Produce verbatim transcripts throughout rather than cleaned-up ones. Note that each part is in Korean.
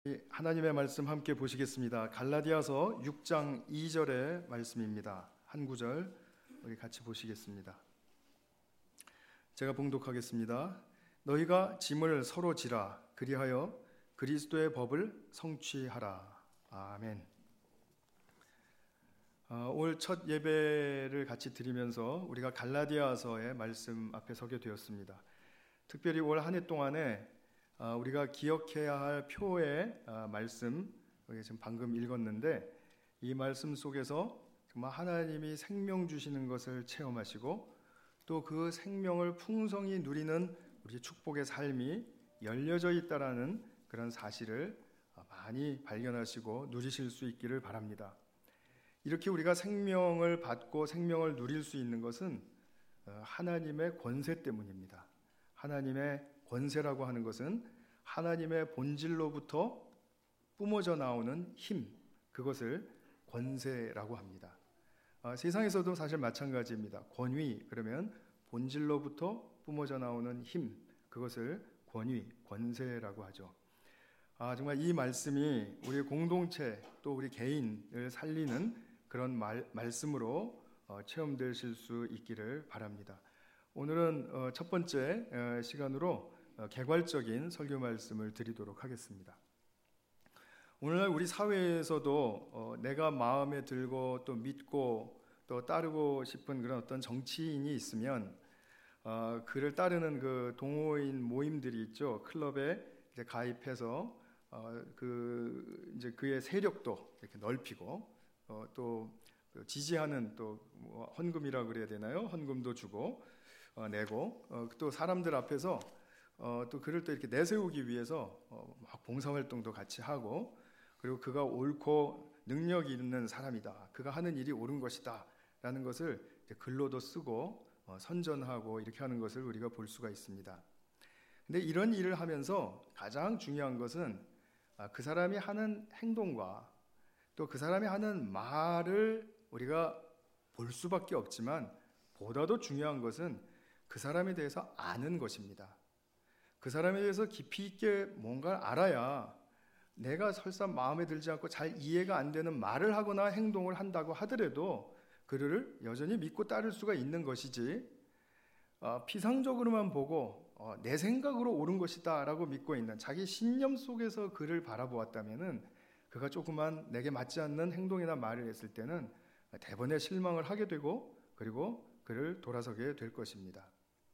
하나님의 말씀 함께 보시겠습니다. 갈라디아서 육 장 이 절의 말씀입니다. 한 구절 우리 같이 보시겠습니다. 제가 봉독하겠습니다. 너희가 짐을 서로 지라 그리하여 그리스도의 법을 성취하라. 아멘. 어, 오늘 첫 예배를 같이 드리면서 우리가 갈라디아서의 말씀 앞에 서게 되었습니다. 특별히 올 한 해 동안에 우리가 기억해야 할 표의 말씀, 지금 방금 읽었는데 이 말씀 속에서 정말 하나님이 생명 주시는 것을 체험하시고 또 그 생명을 풍성히 누리는 우리 축복의 삶이 열려져 있다라는 그런 사실을 많이 발견하시고 누리실 수 있기를 바랍니다. 이렇게 우리가 생명을 받고 생명을 누릴 수 있는 것은 하나님의 권세 때문입니다. 하나님의 권세라고 하는 것은 하나님의 본질로부터 뿜어져 나오는 힘, 그것을 권세라고 합니다. 아, 세상에서도 사실 마찬가지입니다. 권위, 그러면 본질로부터 뿜어져 나오는 힘, 그것을 권위, 권세라고 하죠. 아, 정말 이 말씀이 우리 공동체 또 우리 개인을 살리는 그런 말, 말씀으로 어, 체험되실 수 있기를 바랍니다. 오늘은 어, 첫 번째 어, 시간으로 어, 개괄적인 설교 말씀을 드리도록 하겠습니다. 오늘날 우리 사회에서도 어, 내가 마음에 들고 또 믿고 또 따르고 싶은 그런 어떤 정치인이 있으면 어, 그를 따르는 그 동호인 모임들이 있죠. 클럽에 이제 가입해서 어, 그 이제 그의 세력도 이렇게 넓히고 어, 또 지지하는 또 뭐 헌금이라고 그래야 되나요? 헌금도 주고 어, 내고 어, 또 사람들 앞에서 어, 또 그를 또 이렇게 내세우기 위해서 어, 막 봉사활동도 같이 하고 그리고 그가 옳고 능력이 있는 사람이다. 그가 하는 일이 옳은 것이다. 라는 것을 이제 글로도 쓰고 어, 선전하고 이렇게 하는 것을 우리가 볼 수가 있습니다. 근데 이런 일을 하면서 가장 중요한 것은 아, 그 사람이 하는 행동과 또 그 사람이 하는 말을 우리가 볼 수밖에 없지만 보다도 중요한 것은 그 사람에 대해서 아는 것입니다. 그 사람에 대해서 깊이 있게 뭔가를 알아야 내가 설사 마음에 들지 않고 잘 이해가 안 되는 말을 하거나 행동을 한다고 하더라도 그를 여전히 믿고 따를 수가 있는 것이지 어, 피상적으로만 보고 어, 내 생각으로 옳은 것이다 라고 믿고 있는 자기 신념 속에서 그를 바라보았다면 그가 조그만 내게 맞지 않는 행동이나 말을 했을 때는 대번에 실망을 하게 되고 그리고 그를 돌아서게 될 것입니다.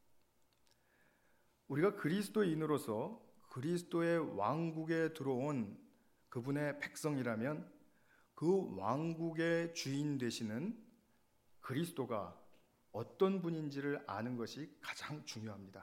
우리가 그리스도인으로서 그리스도의 왕국에 들어온 그분의 백성이라면 그 왕국의 주인 되시는 그리스도가 어떤 분인지를 아는 것이 가장 중요합니다.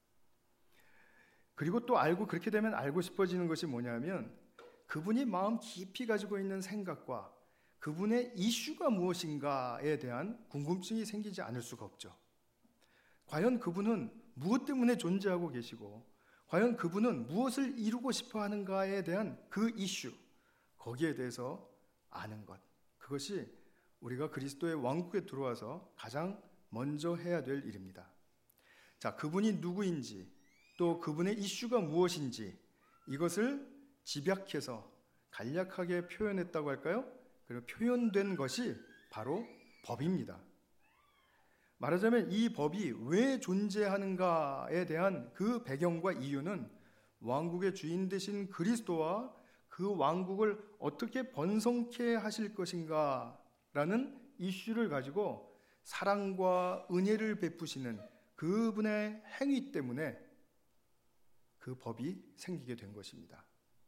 그리고 또 알고 그렇게 되면 알고 싶어지는 것이 뭐냐면 그분이 마음 깊이 가지고 있는 생각과 그분의 이슈가 무엇인가에 대한 궁금증이 생기지 않을 수가 없죠. 과연 그분은 무엇 때문에 존재하고 계시고 과연 그분은 무엇을 이루고 싶어 하는가에 대한 그 이슈, 거기에 대해서 아는 것, 그것이 우리가 그리스도의 왕국에 들어와서 가장 먼저 해야 될 일입니다. 자, 그분이 누구인지 또 그분의 이슈가 무엇인지 이것을 집약해서 간략하게 표현했다고 할까요? 그리고 표현된 것이 바로 법입니다. 말하자면 이 법이 왜 존재하는가에 대한 그 배경과 이유는 왕국의 주인 되신 그리스도와 그 왕국을 어떻게 번성케 하실 것인가 라는 이슈를 가지고 사랑과 은혜를 베푸시는 그분의 행위 때문에 그 법이 생기게 된 것입니다.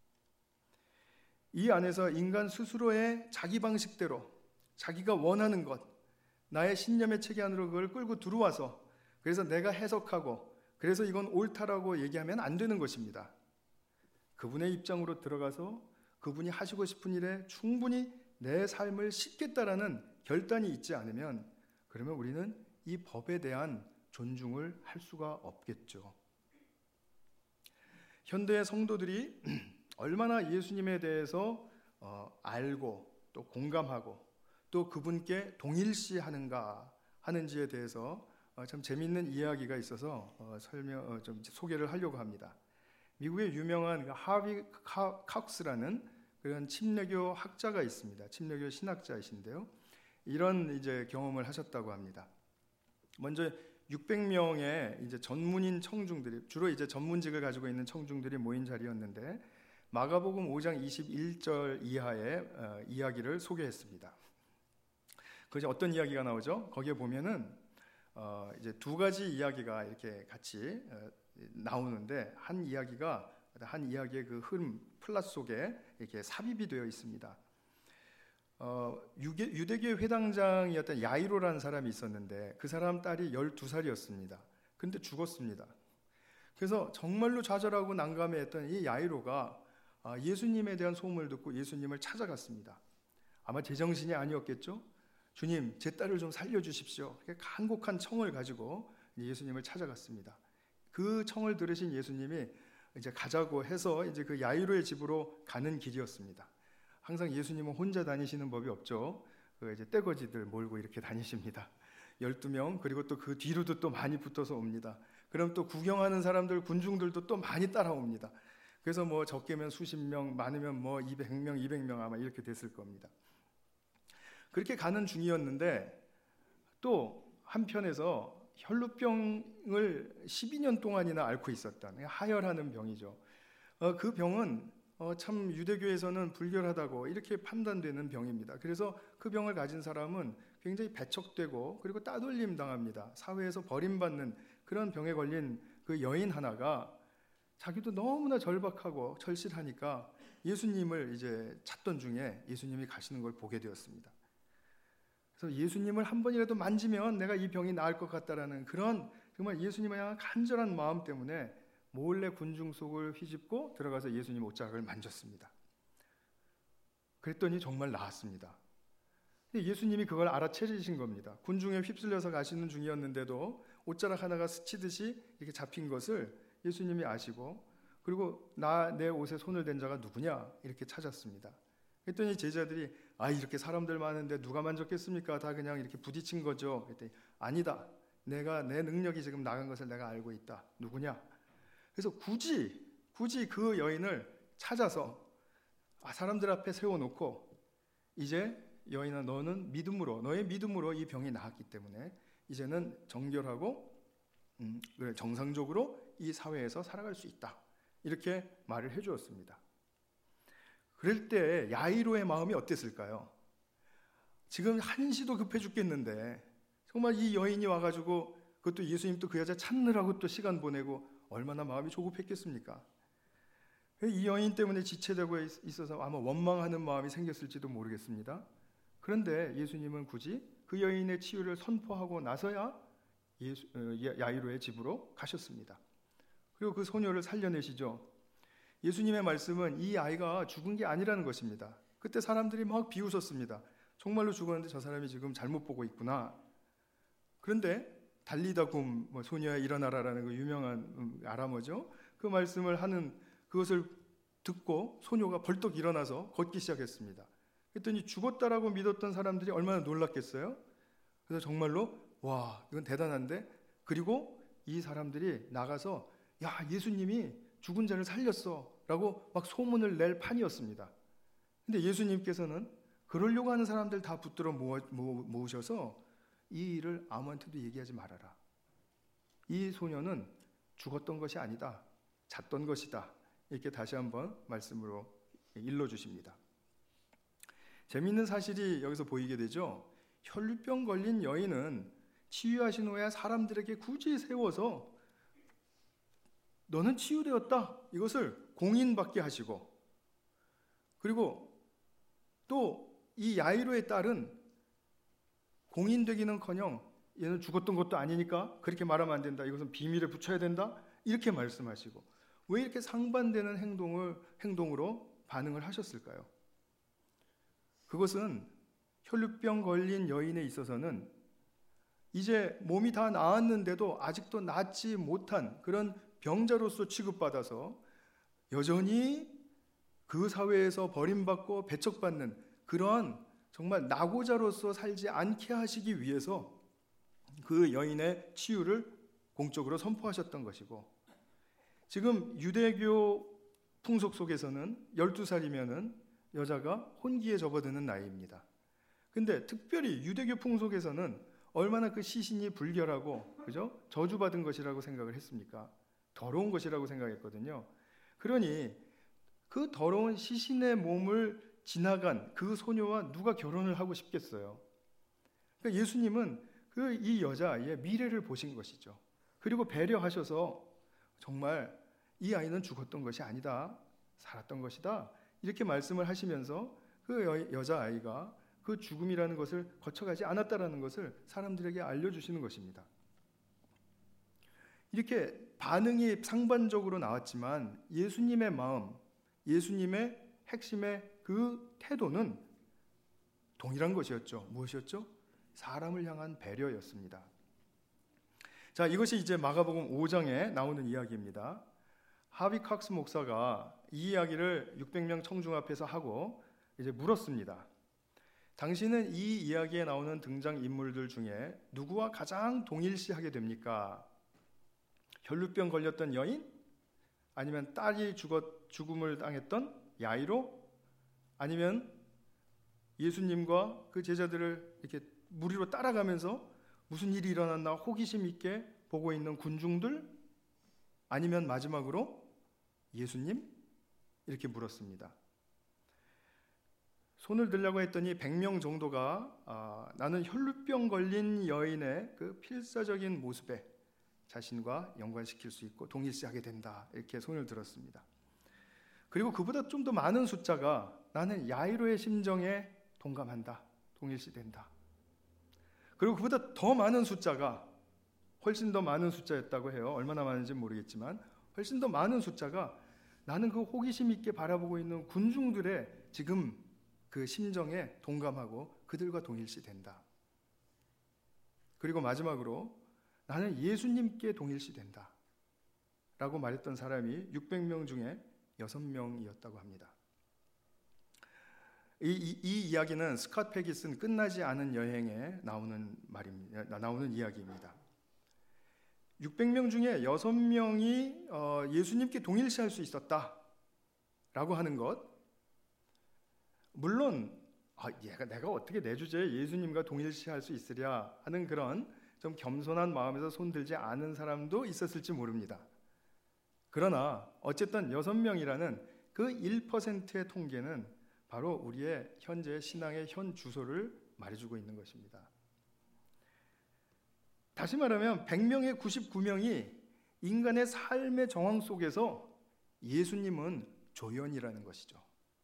이 안에서 인간 스스로의 자기 방식대로 자기가 원하는 것, 나의 신념의 체계 안으로 그걸 끌고 들어와서 그래서 내가 해석하고 그래서 이건 옳다라고 얘기하면 안 되는 것입니다. 그분의 입장으로 들어가서 그분이 하시고 싶은 일에 충분히 내 삶을 싣겠다라는 결단이 있지 않으면 그러면 우리는 이 법에 대한 존중을 할 수가 없겠죠. 현대의 성도들이 얼마나 예수님에 대해서 어, 알고 또 공감하고 또 그분께 동일시하는가 하는지에 대해서 어, 참 재미있는 이야기가 있어서 어, 설명 어, 좀 소개를 하려고 합니다. 미국의 유명한 하비 칵스라는 그런 침례교 학자가 있습니다. 침례교 신학자이신데요. 이런 이제 경험을 하셨다고 합니다. 먼저 육백 명의 이제 전문인 청중들이, 주로 이제 전문직을 가지고 있는 청중들이 모인 자리였는데, 마가복음 오 장 이십일 절 이하의 어, 이야기를 소개했습니다. 그 어떤 이야기가 나오죠? 거기에 보면은 어, 이제 두 가지 이야기가 이렇게 같이 어, 나오는데, 한 이야기가 한 이야기의 그 흐름 플랫 속에 이렇게 삽입이 되어 있습니다. 어, 유대, 유대교 회당장이었던 야이로라는 사람이 있었는데, 그 사람 딸이 열두 살이었습니다. 근데 죽었습니다. 그래서 정말로 좌절하고 난감해했던 이 야이로가 아, 예수님에 대한 소문을 듣고 예수님을 찾아갔습니다. 아마 제정신이 아니었겠죠? 주님, 제 딸을 좀 살려주십시오. 간곡한 청을 가지고 예수님을 찾아갔습니다. 그 청을 들으신 예수님이 이제 가자고 해서 이제 그 야이로의 집으로 가는 길이었습니다. 항상 예수님은 혼자 다니시는 법이 없죠. 그 이제 떼거지들 몰고 이렇게 다니십니다. 열두 명, 그리고 또 그 뒤로도 또 많이 붙어서 옵니다. 그럼 또 구경하는 사람들, 군중들도 또 많이 따라옵니다. 그래서 뭐 적게면 수십 명, 많으면 뭐 이백 명, 이백 명 아마 이렇게 됐을 겁니다. 그렇게 가는 중이었는데, 또 한편에서 혈루병을 십이 년 동안이나 앓고 있었던, 하혈하는 병이죠. 어, 그 병은 어, 참 유대교에서는 불결하다고 이렇게 판단되는 병입니다. 그래서 그 병을 가진 사람은 굉장히 배척되고 그리고 따돌림 당합니다. 사회에서 버림받는 그런 병에 걸린 그 여인 하나가 자기도 너무나 절박하고 절실하니까 예수님을 이제 찾던 중에 예수님이 가시는 걸 보게 되었습니다. 그래서 예수님을 한 번이라도 만지면 내가 이 병이 나을 것 같다라는 그런 정말 예수님에 향한 간절한 마음 때문에 몰래 군중 속을 휘집고 들어가서 예수님 옷자락을 만졌습니다. 그랬더니 정말 나았습니다. 예수님이 그걸 알아채리신 겁니다. 군중에 휩쓸려서 가시는 중이었는데도 옷자락 하나가 스치듯이 이렇게 잡힌 것을 예수님이 아시고, 그리고 나 내 옷에 손을 댄 자가 누구냐 이렇게 찾았습니다. 그랬더니 제자들이 아 이렇게 사람들 많은데 누가 만졌겠습니까? 다 그냥 이렇게 부딪힌 거죠. 그랬더니 아니다. 내가 내 능력이 지금 나간 것을 내가 알고 있다. 누구냐? 그래서 굳이 굳이 그 여인을 찾아서 아, 사람들 앞에 세워놓고 이제 여인아 너는 믿음으로 너의 믿음으로 이 병이 나았기 때문에 이제는 정결하고 음, 정상적으로 이 사회에서 살아갈 수 있다. 이렇게 말을 해주었습니다. 그럴 때 야이로의 마음이 어땠을까요? 지금 한시도 급해 죽겠는데 정말 이 여인이 와가지고 그것도 예수님 또 그 여자 찾느라고 또 시간 보내고 얼마나 마음이 조급했겠습니까? 이 여인 때문에 지체되고 있어서 아마 원망하는 마음이 생겼을지도 모르겠습니다. 그런데 예수님은 굳이 그 여인의 치유를 선포하고 나서야 예수, 야이로의 집으로 가셨습니다. 그리고 그 소녀를 살려내시죠. 예수님의 말씀은 이 아이가 죽은 게 아니라는 것입니다. 그때 사람들이 막 비웃었습니다. 정말로 죽었는데 저 사람이 지금 잘못 보고 있구나. 그런데 달리다굼 뭐 소녀야 일어나라라는 그 유명한 아람어죠. 그 말씀을 하는 그것을 듣고 소녀가 벌떡 일어나서 걷기 시작했습니다. 그랬더니 죽었다라고 믿었던 사람들이 얼마나 놀랐겠어요? 그래서 정말로 와 이건 대단한데, 그리고 이 사람들이 나가서 야 예수님이 죽은 자를 살렸어 라고 막 소문을 낼 판이었습니다. 근데 예수님께서는 그러려고 하는 사람들 다 붙들어 모아, 모으셔서 이 일을 아무한테도 얘기하지 말아라. 이 소녀는 죽었던 것이 아니다. 잤던 것이다. 이렇게 다시 한번 말씀으로 일러주십니다. 재미있는 사실이 여기서 보이게 되죠. 혈루병 걸린 여인은 치유하신 후에 사람들에게 굳이 세워서 너는 치유되었다. 이것을 공인받게 하시고, 그리고 또 이 야이로의 딸은 공인되기는커녕 얘는 죽었던 것도 아니니까 그렇게 말하면 안 된다. 이것은 비밀에 붙여야 된다. 이렇게 말씀하시고, 왜 이렇게 상반되는 행동을, 행동으로 반응을 하셨을까요? 그것은 혈루병 걸린 여인에 있어서는 이제 몸이 다 나았는데도 아직도 낫지 못한 그런 병자로서 취급받아서 여전히 그 사회에서 버림받고 배척받는 그러한 정말 낙오자로서 살지 않게 하시기 위해서 그 여인의 치유를 공적으로 선포하셨던 것이고, 지금 유대교 풍속 속에서는 열두 살이면은 여자가 혼기에 접어드는 나이입니다. 근데 특별히 유대교 풍속에서는 얼마나 그 시신이 불결하고, 그죠? 저주받은 것이라고 생각을 했습니까? 더러운 것이라고 생각했거든요. 그러니 그 더러운 시신의 몸을 지나간 그 소녀와 누가 결혼을 하고 싶겠어요? 그러니까 예수님은 그 이 여자아이의 미래를 보신 것이죠. 그리고 배려하셔서 정말 이 아이는 죽었던 것이 아니다, 살았던 것이다, 이렇게 말씀을 하시면서 그 여, 여자아이가 그 죽음이라는 것을 거쳐가지 않았다라는 것을 사람들에게 알려주시는 것입니다. 이렇게 반응이 상반적으로 나왔지만 예수님의 마음, 예수님의 핵심의 그 태도는 동일한 것이었죠. 무엇이었죠? 사람을 향한 배려였습니다. 자, 이것이 이제 마가복음 오 장에 나오는 이야기입니다. 하비 칵스 목사가 이 이야기를 육백 명 청중 앞에서 하고 이제 물었습니다. 당신은 이 이야기에 나오는 등장 인물들 중에 누구와 가장 동일시하게 됩니까? 혈루병 걸렸던 여인? 아니면 딸이 죽었, 죽음을 당했던 야이로? 아니면 예수님과 그 제자들을 이렇게 무리로 따라가면서 무슨 일이 일어났나 호기심 있게 보고 있는 군중들? 아니면 마지막으로 예수님? 이렇게 물었습니다. 손을 들려고 했더니 백 명 정도가 아, 나는 혈루병 걸린 여인의 그 필사적인 모습에 자신과 연관시킬 수 있고 동일시하게 된다, 이렇게 손을 들었습니다. 그리고 그보다 좀 더 많은 숫자가 나는 야이로의 심정에 동감한다, 동일시된다. 그리고 그보다 더 많은 숫자가, 훨씬 더 많은 숫자였다고 해요. 얼마나 많은지 모르겠지만 훨씬 더 많은 숫자가 나는 그 호기심 있게 바라보고 있는 군중들의 지금 그 심정에 동감하고 그들과 동일시된다. 그리고 마지막으로 나는 예수님께 동일시된다 라고 말했던 사람이 육백 명 중에 여섯 명이었다고 합니다. 이, 이, 이 이야기는 스캇 팩이 쓴 끝나지 않은 여행에 나오는 말입니다. 나오는 이야기입니다. 육백 명 중에 여섯 명이 어, 예수님께 동일시할 수 있었다라고 하는 것, 물론 아, 얘가 내가 어떻게 내 주제에 예수님과 동일시할 수 있으랴 하는 그런 좀 겸손한 마음에서 손들지 않은 사람도 있었을지 모릅니다. 그러나 어쨌든 여섯 명이라는 그 일 퍼센트의 통계는 바로 우리의 현재 신앙의 현 주소를 말해주고 있는 것입니다. 다시 말하면 백 명의 구십구 명이 인간의 삶의 정황 속에서 예수님은 조연이라는 것이죠.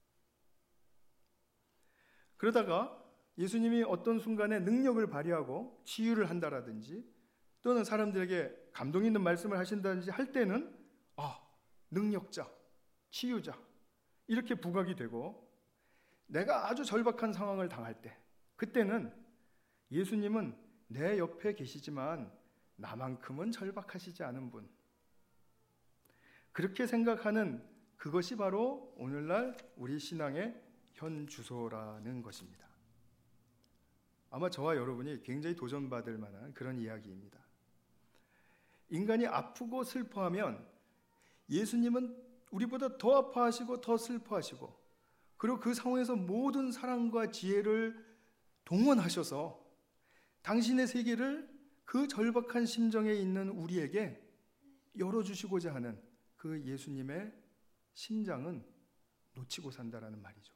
그러다가 예수님이 어떤 순간에 능력을 발휘하고 치유를 한다라든지 또는 사람들에게 감동 있는 말씀을 하신다든지 할 때는 아, 능력자, 치유자 이렇게 부각이 되고, 내가 아주 절박한 상황을 당할 때 그때는 예수님은 내 옆에 계시지만 나만큼은 절박하시지 않은 분, 그렇게 생각하는 그것이 바로 오늘날 우리 신앙의 현 주소라는 것입니다. 아마 저와 여러분이 굉장히 도전받을 만한 그런 이야기입니다. 인간이 아프고 슬퍼하면 예수님은 우리보다 더 아파하시고 더 슬퍼하시고, 그리고 그 상황에서 모든 사랑과 지혜를 동원하셔서 당신의 세계를 그 절박한 심정에 있는 우리에게 열어주시고자 하는 그 예수님의 심장은 놓치고 산다라는 말이죠.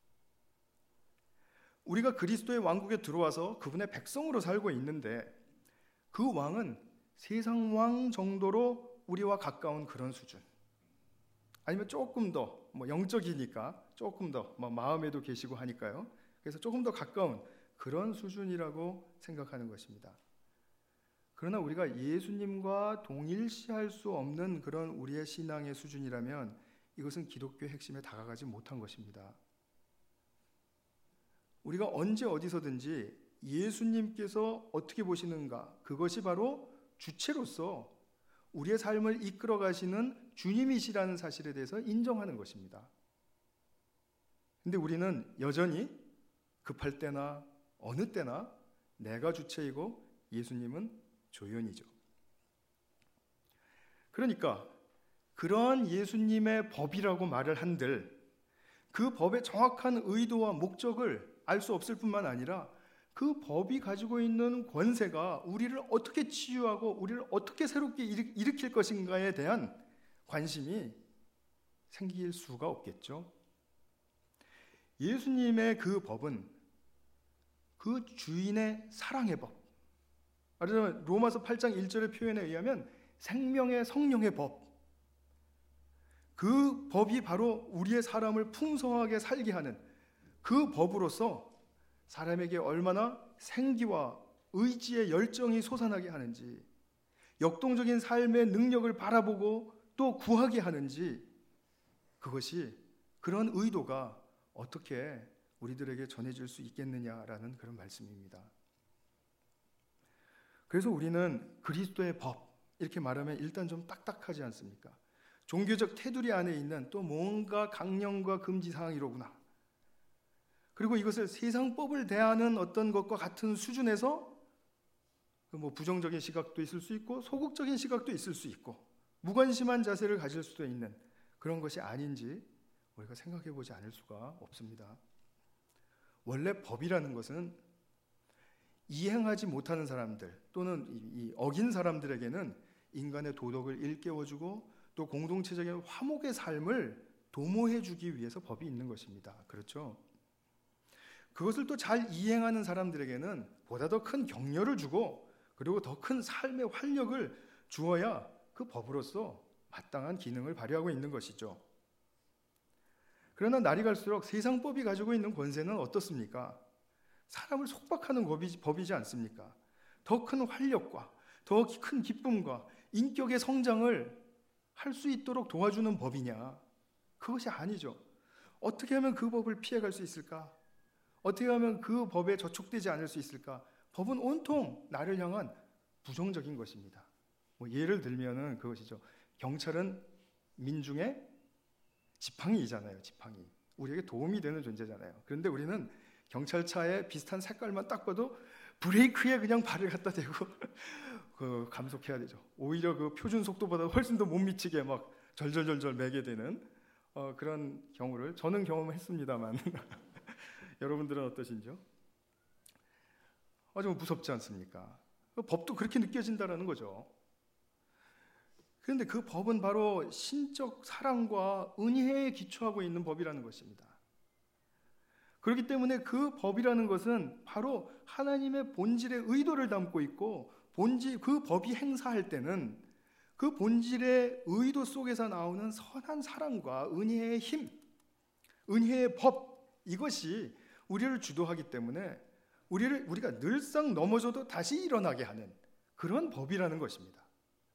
우리가 그리스도의 왕국에 들어와서 그분의 백성으로 살고 있는데 그 왕은 세상 왕 정도로 우리와 가까운 그런 수준, 아니면 조금 더 뭐 영적이니까 조금 더 뭐 마음에도 계시고 하니까요. 그래서 조금 더 가까운 그런 수준이라고 생각하는 것입니다. 그러나 우리가 예수님과 동일시할 수 없는 그런 우리의 신앙의 수준이라면 이것은 기독교의 핵심에 다가가지 못한 것입니다. 우리가 언제 어디서든지 예수님께서 어떻게 보시는가, 그것이 바로 주체로서 우리의 삶을 이끌어 가시는 주님이시라는 사실에 대해서 인정하는 것입니다. 근데 우리는 여전히 급할 때나 어느 때나 내가 주체이고 예수님은 조연이죠. 그러니까 그러한 예수님의 법이라고 말을 한들 그 법의 정확한 의도와 목적을 알 수 없을 뿐만 아니라 그 법이 가지고 있는 권세가 우리를 어떻게 치유하고 우리를 어떻게 새롭게 일으킬 것인가에 대한 관심이 생길 수가 없겠죠. 예수님의 그 법은 그 주인의 사랑의 법, 말하자면 로마서 팔 장 일 절의 표현에 의하면 생명의 성령의 법, 그 법이 바로 우리의 사람을 풍성하게 살게 하는 그 법으로서 사람에게 얼마나 생기와 의지의 열정이 솟아나게 하는지, 역동적인 삶의 능력을 바라보고 또 구하게 하는지, 그것이 그런 의도가 어떻게 우리들에게 전해질 수 있겠느냐라는 그런 말씀입니다. 그래서 우리는 그리스도의 법 이렇게 말하면 일단 좀 딱딱하지 않습니까? 종교적 테두리 안에 있는 또 뭔가 강령과 금지 사항이로구나. 그리고 이것을 세상법을 대하는 어떤 것과 같은 수준에서 뭐 부정적인 시각도 있을 수 있고 소극적인 시각도 있을 수 있고 무관심한 자세를 가질 수도 있는 그런 것이 아닌지 우리가 생각해 보지 않을 수가 없습니다. 원래 법이라는 것은 이행하지 못하는 사람들 또는 이 어긴 사람들에게는 인간의 도덕을 일깨워주고 또 공동체적인 화목의 삶을 도모해주기 위해서 법이 있는 것입니다. 그렇죠? 그것을 또 잘 이행하는 사람들에게는 보다 더 큰 격려를 주고 그리고 더 큰 삶의 활력을 주어야 그 법으로서 마땅한 기능을 발휘하고 있는 것이죠. 그러나 날이 갈수록 세상법이 가지고 있는 권세는 어떻습니까? 사람을 속박하는 법이지, 법이지 않습니까? 더 큰 활력과 더 큰 기쁨과 인격의 성장을 할 수 있도록 도와주는 법이냐? 그것이 아니죠. 어떻게 하면 그 법을 피해갈 수 있을까? 어떻게 하면 그 법에 저촉되지 않을 수 있을까? 법은 온통 나를 향한 부정적인 것입니다. 뭐 예를 들면은 그것이죠. 경찰은 민중의 지팡이잖아요. 지팡이. 우리에게 도움이 되는 존재잖아요. 그런데 우리는 경찰차에 비슷한 색깔만 딱 봐도 브레이크에 그냥 발을 갖다 대고 그 감속해야 되죠. 오히려 그 표준 속도보다 훨씬 더 못 미치게 막 절절절절 매게 되는 어, 그런 경우를 저는 경험했습니다만 여러분들은 어떠신지요? 아주 무섭지 않습니까? 법도 그렇게 느껴진다라는 거죠. 그런데 그 법은 바로 신적 사랑과 은혜에 기초하고 있는 법이라는 것입니다. 그렇기 때문에 그 법이라는 것은 바로 하나님의 본질의 의도를 담고 있고 본질, 그 법이 행사할 때는 그 본질의 의도 속에서 나오는 선한 사랑과 은혜의 힘, 은혜의 법, 이것이 우리를 주도하기 때문에 우리를, 우리가 늘상 넘어져도 다시 일어나게 하는 그런 법이라는 것입니다.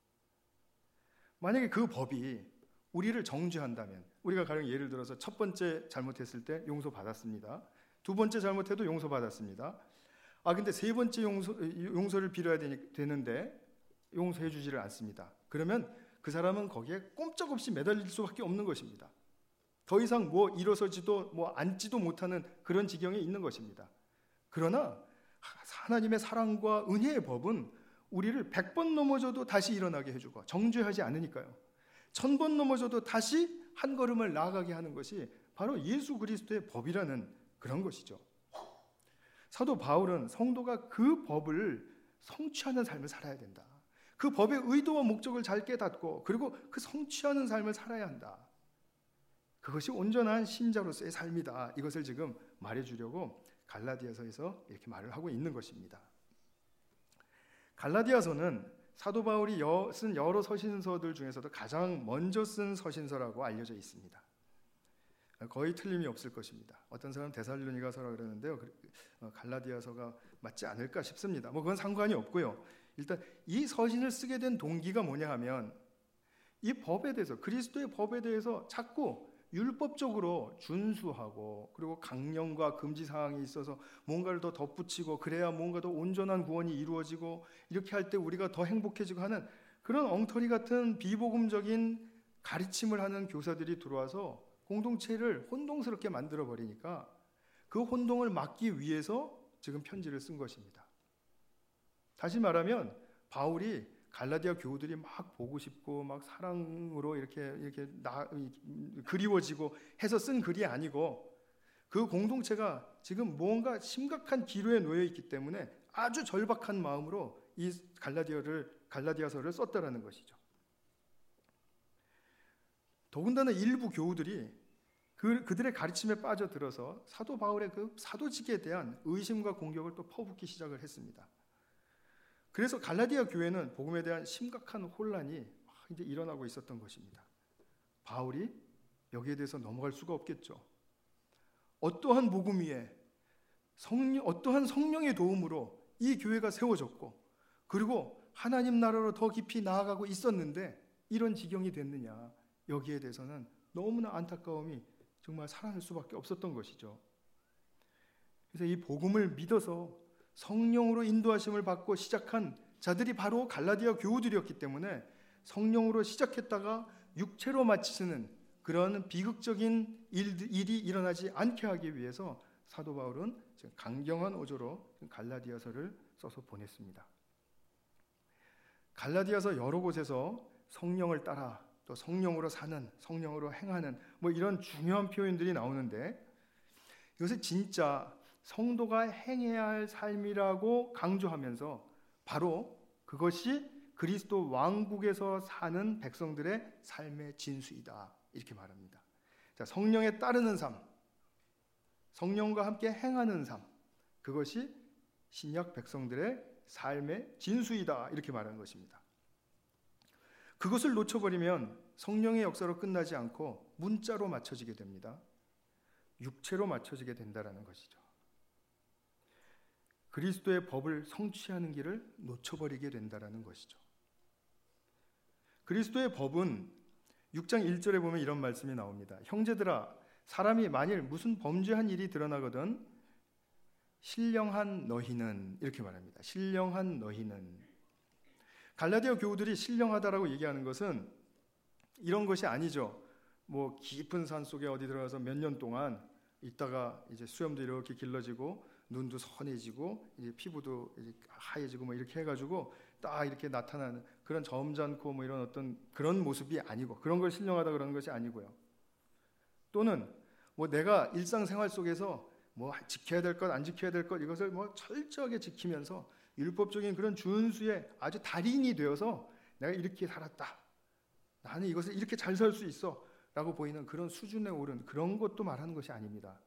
만약에 그 법이 우리를 정죄한다면, 우리가 가령 예를 들어서 첫 번째 잘못했을 때 용서받았습니다. 두 번째 잘못해도 용서받았습니다. 아 근데 세 번째 용서, 용서를 빌어야 되니, 되는데 용서해 주지를 않습니다. 그러면 그 사람은 거기에 꼼짝없이 매달릴 수밖에 없는 것입니다. 더 이상 뭐 일어서지도 뭐 앉지도 못하는 그런 지경에 있는 것입니다. 그러나 하나님의 사랑과 은혜의 법은 우리를 백 번 넘어져도 다시 일어나게 해주고 정죄하지 않으니까요. 천 번 넘어져도 다시 한 걸음을 나아가게 하는 것이 바로 예수 그리스도의 법이라는 그런 것이죠. 사도 바울은 성도가 그 법을 성취하는 삶을 살아야 된다. 그 법의 의도와 목적을 잘 깨닫고 그리고 그 성취하는 삶을 살아야 한다. 그것이 온전한 신자로서의 삶이다. 이것을 지금 말해주려고 갈라디아서에서 이렇게 말을 하고 있는 것입니다. 갈라디아서는 사도 바울이 쓴 여러 서신서들 중에서도 가장 먼저 쓴 서신서라고 알려져 있습니다. 거의 틀림이 없을 것입니다. 어떤 사람은 데살로니가서라 그러는데요. 갈라디아서가 맞지 않을까 싶습니다. 뭐 그건 상관이 없고요. 일단 이 서신을 쓰게 된 동기가 뭐냐 하면 이 법에 대해서, 그리스도의 법에 대해서 자꾸 율법적으로 준수하고 그리고 강령과 금지 사항이 있어서 뭔가를 더 덧붙이고 그래야 뭔가 더 온전한 구원이 이루어지고 이렇게 할 때 우리가 더 행복해지고 하는 그런 엉터리 같은 비복음적인 가르침을 하는 교사들이 들어와서 공동체를 혼동스럽게 만들어버리니까 그 혼동을 막기 위해서 지금 편지를 쓴 것입니다. 다시 말하면 바울이 갈라디아 교우들이 막 보고 싶고 막 사랑으로 이렇게 이렇게 나, 그리워지고 해서 쓴 글이 아니고, 그 공동체가 지금 뭔가 심각한 기로에 놓여 있기 때문에 아주 절박한 마음으로 이 갈라디아를 갈라디아서를 썼다라는 것이죠. 더군다나 일부 교우들이 그, 그들의 가르침에 빠져들어서 사도 바울의 그 사도직에 대한 의심과 공격을 또 퍼붓기 시작을 했습니다. 그래서 갈라디아 교회는 복음에 대한 심각한 혼란이 이제 일어나고 있었던 것입니다. 바울이 여기에 대해서 넘어갈 수가 없겠죠. 어떠한 복음 위에 성령, 어떠한 성령의 도움으로 이 교회가 세워졌고, 그리고 하나님 나라로 더 깊이 나아가고 있었는데 이런 지경이 됐느냐, 여기에 대해서는 너무나 안타까움이 정말 살아날 수밖에 없었던 것이죠. 그래서 이 복음을 믿어서 성령으로 인도하심을 받고 시작한 자들이 바로 갈라디아 교우들이었기 때문에 성령으로 시작했다가 육체로 마치는 그런 비극적인 일이 일어나지 않게 하기 위해서 사도 바울은 강경한 어조로 갈라디아서를 써서 보냈습니다. 갈라디아서 여러 곳에서 성령을 따라 또 성령으로 사는, 성령으로 행하는 뭐 이런 중요한 표현들이 나오는데, 이것을 진짜 성도가 행해야 할 삶이라고 강조하면서 바로 그것이 그리스도 왕국에서 사는 백성들의 삶의 진수이다, 이렇게 말합니다. 자, 성령에 따르는 삶, 성령과 함께 행하는 삶, 그것이 신약 백성들의 삶의 진수이다, 이렇게 말하는 것입니다. 그것을 놓쳐버리면 성령의 역사로 끝나지 않고 문자로 맞춰지게 됩니다. 육체로 맞춰지게 된다는 것이죠. 그리스도의 법을 성취하는 길을 놓쳐버리게 된다는 것이죠. 그리스도의 법은 육 장 일 절에 보면 이런 말씀이 나옵니다. 형제들아, 사람이 만일 무슨 범죄한 일이 드러나거든 신령한 너희는, 이렇게 말합니다. 신령한 너희는. 갈라디아 교우들이 신령하다라고 얘기하는 것은 이런 것이 아니죠. 뭐 깊은 산 속에 어디 들어가서 몇 년 동안 있다가 이제 수염도 이렇게 길러지고 눈도 선해지고 이제 피부도 이제 하얘지고 뭐 이렇게 해가지고 딱 이렇게 나타나는 그런 점잖고 뭐 이런 어떤 그런 모습이 아니고, 그런 걸 신령하다 그러는 것이 아니고요. 또는 뭐 내가 일상생활 속에서 뭐 지켜야 될 것, 안 지켜야 될 것, 이것을 뭐 철저하게 지키면서 율법적인 그런 준수에 아주 달인이 되어서 내가 이렇게 살았다, 나는 이것을 이렇게 잘 살 수 있어 라고 보이는 그런 수준에 오른 그런 것도 말하는 것이 아닙니다.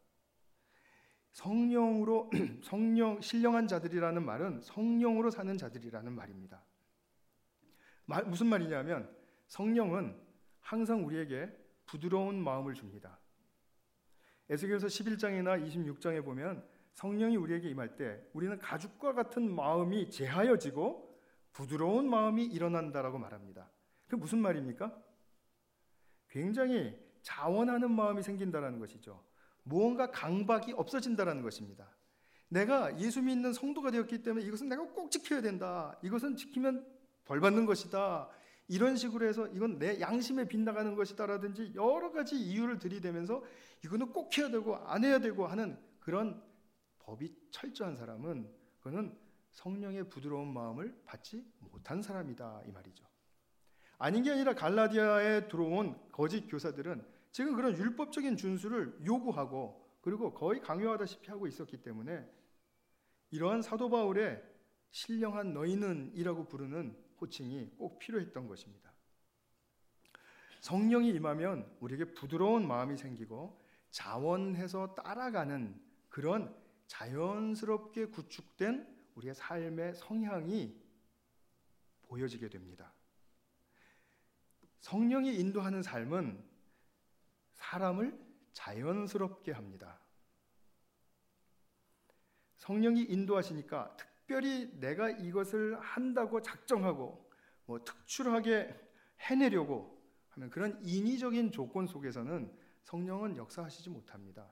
성령으로 성령 신령한 자들이라는 말은 성령으로 사는 자들이라는 말입니다. 말, 무슨 말이냐면 성령은 항상 우리에게 부드러운 마음을 줍니다. 에스겔서 십일 장이나 이십육 장에 보면 성령이 우리에게 임할 때 우리는 가죽과 같은 마음이 제하여지고 부드러운 마음이 일어난다라고 말합니다. 그게 무슨 말입니까? 굉장히 자원하는 마음이 생긴다라는 것이죠. 무언가 강박이 없어진다라는 것입니다. 내가 예수 믿는 성도가 되었기 때문에 이것은 내가 꼭 지켜야 된다, 이것은 지키면 벌 받는 것이다, 이런 식으로 해서 이건 내 양심에 빗나가는 것이다라든지 여러 가지 이유를 들이대면서 이거는 꼭 해야 되고 안 해야 되고 하는 그런 법이 철저한 사람은 그거는 성령의 부드러운 마음을 받지 못한 사람이다, 이 말이죠. 아닌 게 아니라 갈라디아에 들어온 거짓 교사들은 지금 그런 율법적인 준수를 요구하고 그리고 거의 강요하다시피 하고 있었기 때문에 이러한 사도 바울의 신령한 너희는 이라고 부르는 호칭이 꼭 필요했던 것입니다. 성령이 임하면 우리에게 부드러운 마음이 생기고 자원해서 따라가는 그런 자연스럽게 구축된 우리의 삶의 성향이 보여지게 됩니다. 성령이 인도하는 삶은 사람을 자연스럽게 합니다. 성령이 인도하시니까 특별히 내가 이것을 한다고 작정하고 뭐 특출하게 해내려고 하는 그런 인위적인 조건 속에서는 성령은 역사하시지 못합니다.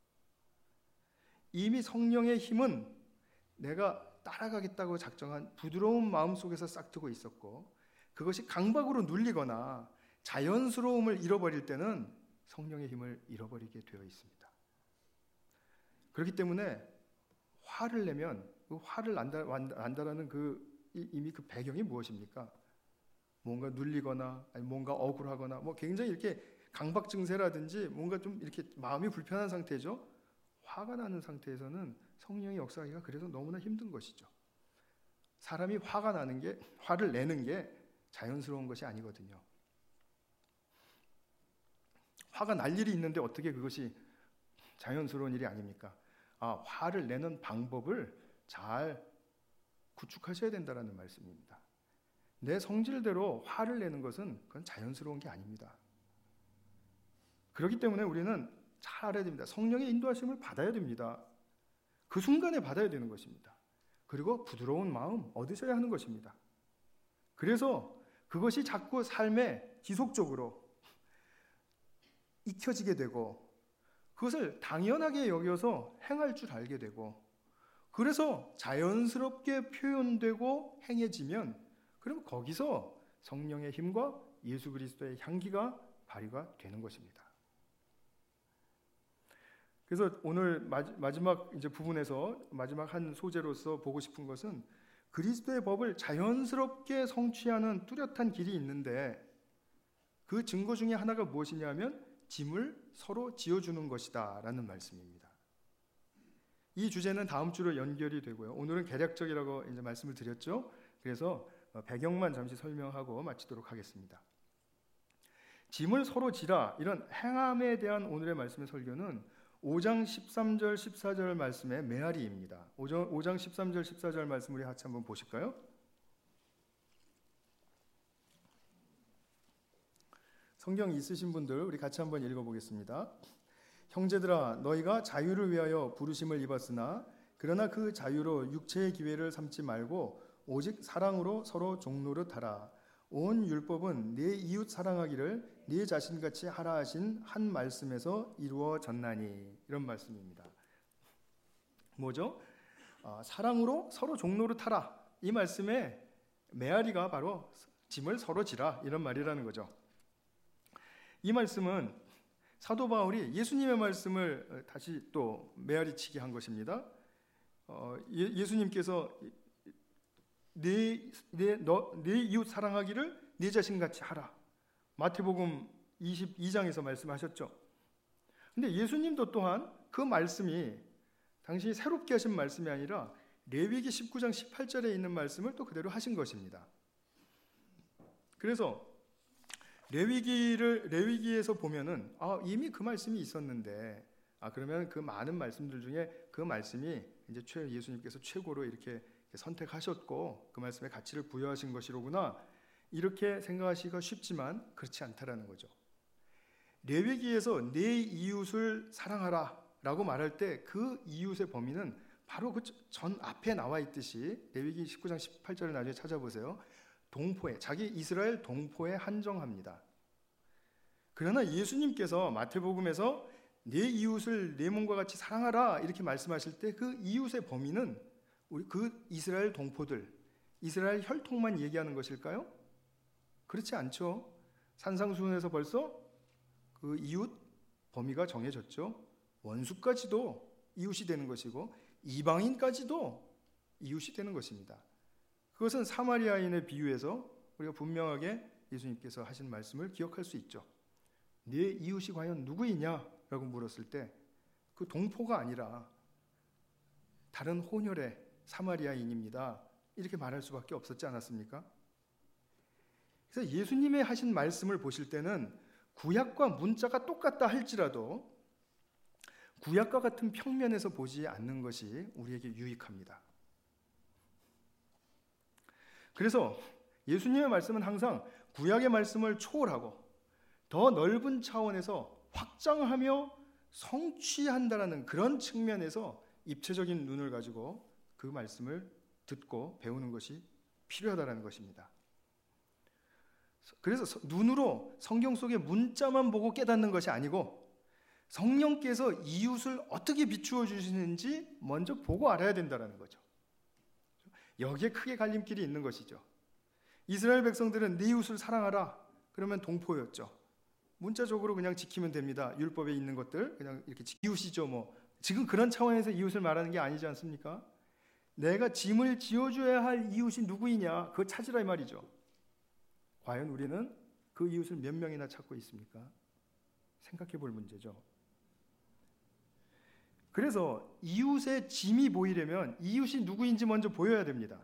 이미 성령의 힘은 내가 따라가겠다고 작정한 부드러운 마음 속에서 싹트고 있었고, 그것이 강박으로 눌리거나 자연스러움을 잃어버릴 때는 성령의 힘을 잃어버리게 되어 있습니다. 그렇기 때문에 화를 내면 그 화를 난다, 난다라는 그 이미 그 배경이 무엇입니까? 뭔가 눌리거나 아니 뭔가 억울하거나 뭐 굉장히 이렇게 강박 증세라든지 뭔가 좀 이렇게 마음이 불편한 상태죠. 화가 나는 상태에서는 성령의 역사하기가 그래서 너무나 힘든 것이죠. 사람이 화가 나는 게, 화를 내는 게 자연스러운 것이 아니거든요. 화가 날 일이 있는데 어떻게 그것이 자연스러운 일이 아닙니까? 아, 화를 내는 방법을 잘 구축하셔야 된다는 말씀입니다. 내 성질대로 화를 내는 것은 그건 자연스러운 게 아닙니다. 그렇기 때문에 우리는 잘 알아야 됩니다. 성령의 인도하심을 받아야 됩니다. 그 순간에 받아야 되는 것입니다. 그리고 부드러운 마음 얻으셔야 하는 것입니다. 그래서 그것이 자꾸 삶에 지속적으로 익혀지게 되고 그것을 당연하게 여겨서 행할 줄 알게 되고 그래서 자연스럽게 표현되고 행해지면 그럼 거기서 성령의 힘과 예수 그리스도의 향기가 발휘가 되는 것입니다. 그래서 오늘 마지막 이제 부분에서 마지막 한 소재로서 보고 싶은 것은 그리스도의 법을 자연스럽게 성취하는 뚜렷한 길이 있는데 그 증거 중에 하나가 무엇이냐면 짐을 서로 지어주는 것이다 라는 말씀입니다. 이 주제는 다음 주로 연결이 되고요. 오늘은 개략적이라고 이제 말씀을 드렸죠. 그래서 배경만 잠시 설명하고 마치도록 하겠습니다. 짐을 서로 지라 이런 행함에 대한 오늘의 말씀의 설교는 오 장 십삼 절 십사 절 말씀의 메아리입니다. 오 장 십삼 절 십사 절 말씀 우리 같이 한번 보실까요? 성경 있으신 분들 우리 같이 한번 읽어보겠습니다. 형제들아 너희가 자유를 위하여 부르심을 입었으나 그러나 그 자유로 육체의 기회를 삼지 말고 오직 사랑으로 서로 종노릇하라. 온 율법은 네 이웃 사랑하기를 네 자신같이 하라 하신 한 말씀에서 이루어졌나니 이런 말씀입니다. 뭐죠? 아, 사랑으로 서로 종노릇하라. 이 말씀의 메아리가 바로 짐을 서로 지라 이런 말이라는 거죠. 이 말씀은 사도 바울이 예수님의 말씀을 다시 또 메아리치게 한 것입니다. 어, 예, 예수님께서 네, 네, 너, 네 이웃 사랑하기를 네 자신같이 하라. 마태복음 이십이 장에서 말씀하셨죠. 근데 예수님도 또한 그 말씀이 당시 새롭게 하신 말씀이 아니라 레위기 십구 장 십팔 절에 있는 말씀을 또 그대로 하신 것입니다. 그래서 레위기를 레위기에서 보면은 아, 이미 그 말씀이 있었는데 아 그러면 그 많은 말씀들 중에 그 말씀이 이제 최 예수님께서 최고로 이렇게 선택하셨고 그 말씀에 가치를 부여하신 것이로구나 이렇게 생각하시기가 쉽지만 그렇지 않다라는 거죠. 레위기에서 내 이웃을 사랑하라 라고 말할 때 그 이웃의 범위는 바로 그 전 앞에 나와 있듯이 레위기 십구 장 십팔 절을 나중에 찾아보세요. 동포에 자기 이스라엘 동포에 한정합니다. 그러나 예수님께서 마태복음에서 내 이웃을 내 몸과 같이 사랑하라 이렇게 말씀하실 때 그 이웃의 범위는 우리 그 이스라엘 동포들, 이스라엘 혈통만 얘기하는 것일까요? 그렇지 않죠. 산상수훈에서 벌써 그 이웃 범위가 정해졌죠. 원수까지도 이웃이 되는 것이고 이방인까지도 이웃이 되는 것입니다. 그것은 사마리아인의 비유에서 우리가 분명하게 예수님께서 하신 말씀을 기억할 수 있죠. 네 이웃이 과연 누구이냐라고 물었을 때 그 동포가 아니라 다른 혼혈의 사마리아인입니다. 이렇게 말할 수밖에 없었지 않았습니까? 그래서 예수님의 하신 말씀을 보실 때는 구약과 문자가 똑같다 할지라도 구약과 같은 평면에서 보지 않는 것이 우리에게 유익합니다. 그래서 예수님의 말씀은 항상 구약의 말씀을 초월하고 더 넓은 차원에서 확장하며 성취한다라는 그런 측면에서 입체적인 눈을 가지고 그 말씀을 듣고 배우는 것이 필요하다는 것입니다. 그래서 눈으로 성경 속의 문자만 보고 깨닫는 것이 아니고 성령께서 이웃을 어떻게 비추어 주시는지 먼저 보고 알아야 된다는 거죠. 여기에 크게 갈림길이 있는 것이죠. 이스라엘 백성들은 네 이웃을 사랑하라 그러면 동포였죠. 문자적으로 그냥 지키면 됩니다. 율법에 있는 것들 그냥 이렇게 이웃이죠. 뭐 지금 그런 차원에서 이웃을 말하는 게 아니지 않습니까? 내가 짐을 지어줘야 할 이웃이 누구이냐 그거 찾으라 이 말이죠. 과연 우리는 그 이웃을 몇 명이나 찾고 있습니까? 생각해 볼 문제죠. 그래서 이웃의 짐이 보이려면 이웃이 누구인지 먼저 보여야 됩니다.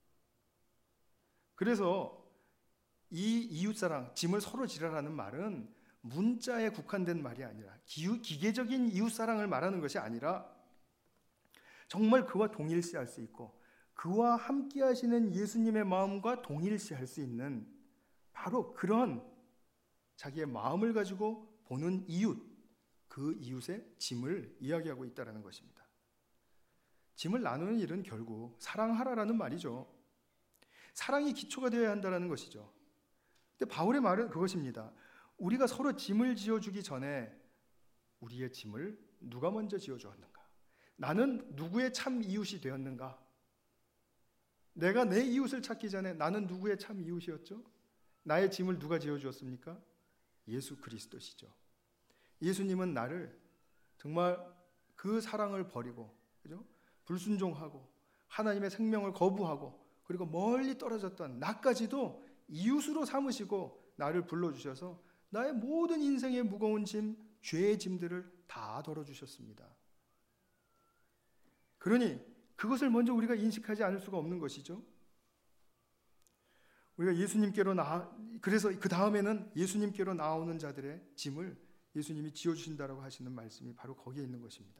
그래서 이 이웃사랑, 짐을 서로 지라라는 말은 문자에 국한된 말이 아니라 기, 기계적인 이웃사랑을 말하는 것이 아니라 정말 그와 동일시할 수 있고 그와 함께 하시는 예수님의 마음과 동일시할 수 있는 바로 그런 자기의 마음을 가지고 보는 이웃, 그 이웃의 짐을 이야기하고 있다는 것입니다. 짐을 나누는 일은 결국 사랑하라라는 말이죠. 사랑이 기초가 되어야 한다는 것이죠. 근데 바울의 말은 그것입니다. 우리가 서로 짐을 지어주기 전에 우리의 짐을 누가 먼저 지어주었는가? 나는 누구의 참 이웃이 되었는가? 내가 내 이웃을 찾기 전에 나는 누구의 참 이웃이었죠? 나의 짐을 누가 지어주었습니까? 예수 그리스도시죠. 예수님은 나를 정말 그 사랑을 버리고, 그죠? 불순종하고 하나님의 생명을 거부하고 그리고 멀리 떨어졌던 나까지도 이웃으로 삼으시고 나를 불러주셔서 나의 모든 인생의 무거운 짐, 죄의 짐들을 다 덜어주셨습니다. 그러니 그것을 먼저 우리가 인식하지 않을 수가 없는 것이죠. 우리가 예수님께로 나 그래서 그 다음에는 예수님께로 나오는 자들의 짐을 예수님이 지어주신다라고 하시는 말씀이 바로 거기에 있는 것입니다.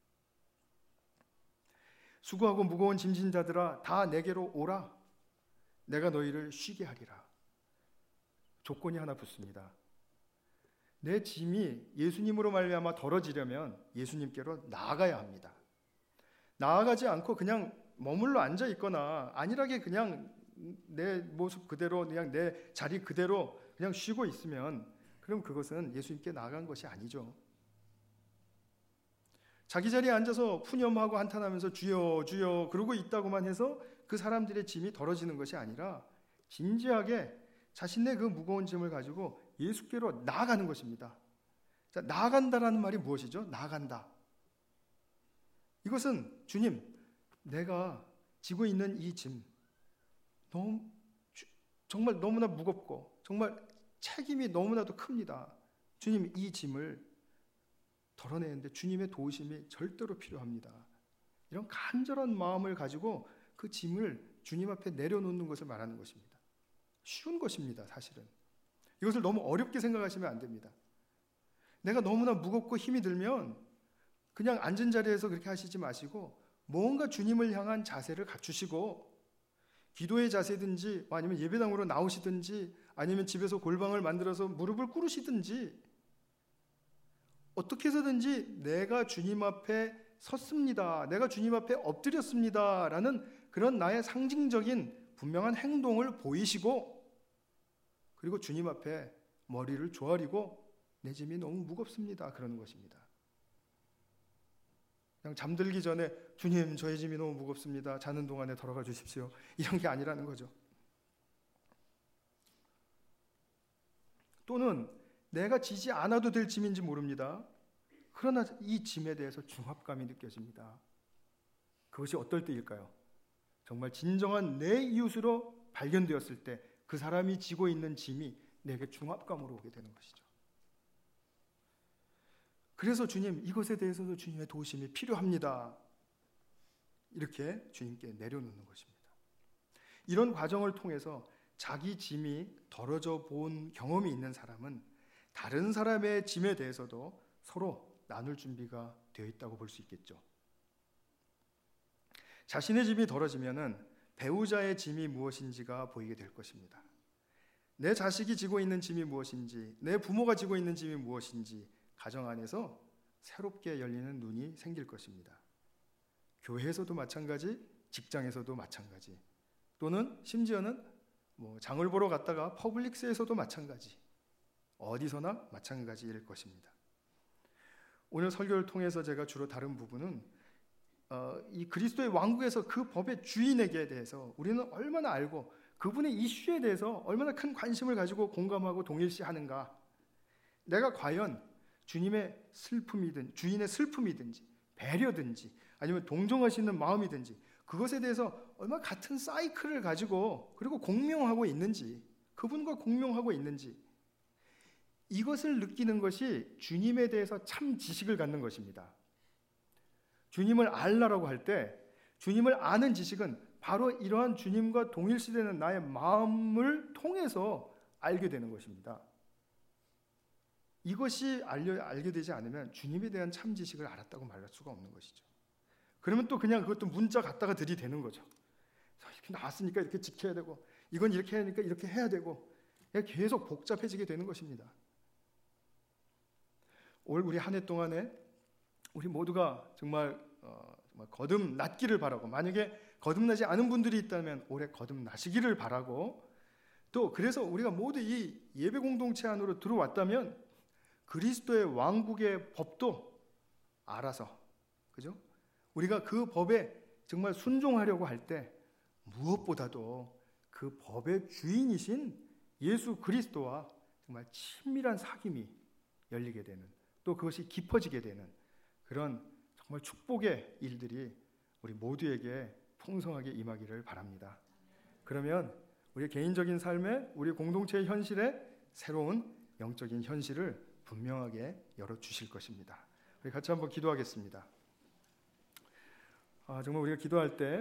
수고하고 무거운 짐진 자들아 다 내게로 오라. 내가 너희를 쉬게 하리라. 조건이 하나 붙습니다. 내 짐이 예수님으로 말미암아 덜어지려면 예수님께로 나아가야 합니다. 나아가지 않고 그냥 머물러 앉아 있거나 안일하게 그냥 내 모습 그대로 그냥 내 자리 그대로 그냥 쉬고 있으면 그럼 그것은 예수님께 나아간 것이 아니죠. 자기 자리에 앉아서 푸념하고 한탄하면서 주여 주여 그러고 있다고만 해서 그 사람들의 짐이 덜어지는 것이 아니라 진지하게 자신의 그 무거운 짐을 가지고 예수께로 나아가는 것입니다. 자, 나아간다라는 말이 무엇이죠? 나아간다. 이것은 주님, 내가 지고 있는 이 짐 너무, 정말 너무나 무겁고 정말 책임이 너무나도 큽니다. 주님, 이 짐을 덜어내는데 주님의 도우심이 절대로 필요합니다. 이런 간절한 마음을 가지고 그 짐을 주님 앞에 내려놓는 것을 말하는 것입니다. 쉬운 것입니다, 사실은. 이것을 너무 어렵게 생각하시면 안 됩니다. 내가 너무나 무겁고 힘이 들면 그냥 앉은 자리에서 그렇게 하시지 마시고 뭔가 주님을 향한 자세를 갖추시고 기도의 자세든지 아니면 예배당으로 나오시든지 아니면 집에서 골방을 만들어서 무릎을 꿇으시든지 어떻게 해서든지 내가 주님 앞에 섰습니다. 내가 주님 앞에 엎드렸습니다. 라는 그런 나의 상징적인 분명한 행동을 보이시고 그리고 주님 앞에 머리를 조아리고 내 짐이 너무 무겁습니다. 그러는 것입니다. 그냥 잠들기 전에 주님 저의 짐이 너무 무겁습니다. 자는 동안에 덜어가 주십시오. 이런 게 아니라는 거죠. 또는 내가 지지 않아도 될 짐인지 모릅니다. 그러나 이 짐에 대해서 중압감이 느껴집니다. 그것이 어떨 때일까요? 정말 진정한 내 이웃으로 발견되었을 때 그 사람이 지고 있는 짐이 내게 중압감으로 오게 되는 것이죠. 그래서 주님, 이것에 대해서도 주님의 도우심이 필요합니다. 이렇게 주님께 내려놓는 것입니다. 이런 과정을 통해서 자기 짐이 덜어져 본 경험이 있는 사람은 다른 사람의 짐에 대해서도 서로 나눌 준비가 되어 있다고 볼 수 있겠죠. 자신의 짐이 덜어지면은 배우자의 짐이 무엇인지가 보이게 될 것입니다. 내 자식이 지고 있는 짐이 무엇인지, 내 부모가 지고 있는 짐이 무엇인지 가정 안에서 새롭게 열리는 눈이 생길 것입니다. 교회에서도 마찬가지, 직장에서도 마찬가지, 또는 심지어는 뭐 장을 보러 갔다가 퍼블릭스에서도 마찬가지, 어디서나 마찬가지일 것입니다. 오늘 설교를 통해서 제가 주로 다룬 부분은 어, 이 그리스도의 왕국에서 그 법의 주인에게 대해서 우리는 얼마나 알고 그분의 이슈에 대해서 얼마나 큰 관심을 가지고 공감하고 동일시하는가. 내가 과연 주님의 슬픔이든 주인의 슬픔이든지 배려든지 아니면 동정하시는 마음이든지 그것에 대해서 얼마나 같은 사이클을 가지고 그리고 공명하고 있는지 그분과 공명하고 있는지, 이것을 느끼는 것이 주님에 대해서 참 지식을 갖는 것입니다. 주님을 알라라고 할 때 주님을 아는 지식은 바로 이러한 주님과 동일시되는 나의 마음을 통해서 알게 되는 것입니다. 이것이 알려, 알게 되지 않으면 주님에 대한 참 지식을 알았다고 말할 수가 없는 것이죠. 그러면 또 그냥 그것도 문자 갖다가 들이대는 거죠. 이렇게 나왔으니까 이렇게 지켜야 되고, 이건 이렇게 하니까 이렇게 해야 되고, 계속 복잡해지게 되는 것입니다. 올 우리 한 해 동안에 우리 모두가 정말, 어, 정말 거듭났기를 바라고, 만약에 거듭나지 않은 분들이 있다면 올해 거듭나시기를 바라고, 또 그래서 우리가 모두 이 예배 공동체 안으로 들어왔다면 그리스도의 왕국의 법도 알아서, 그죠? 우리가 그 법에 정말 순종하려고 할 때 무엇보다도 그 법의 주인이신 예수 그리스도와 정말 친밀한 사귐이 열리게 되는, 또 그것이 깊어지게 되는 그런 정말 축복의 일들이 우리 모두에게 풍성하게 임하기를 바랍니다. 그러면 우리 개인적인 삶에, 우리 공동체의 현실에 새로운 영적인 현실을 분명하게 열어주실 것입니다. 우리 같이 한번 기도하겠습니다. 아, 정말 우리가 기도할 때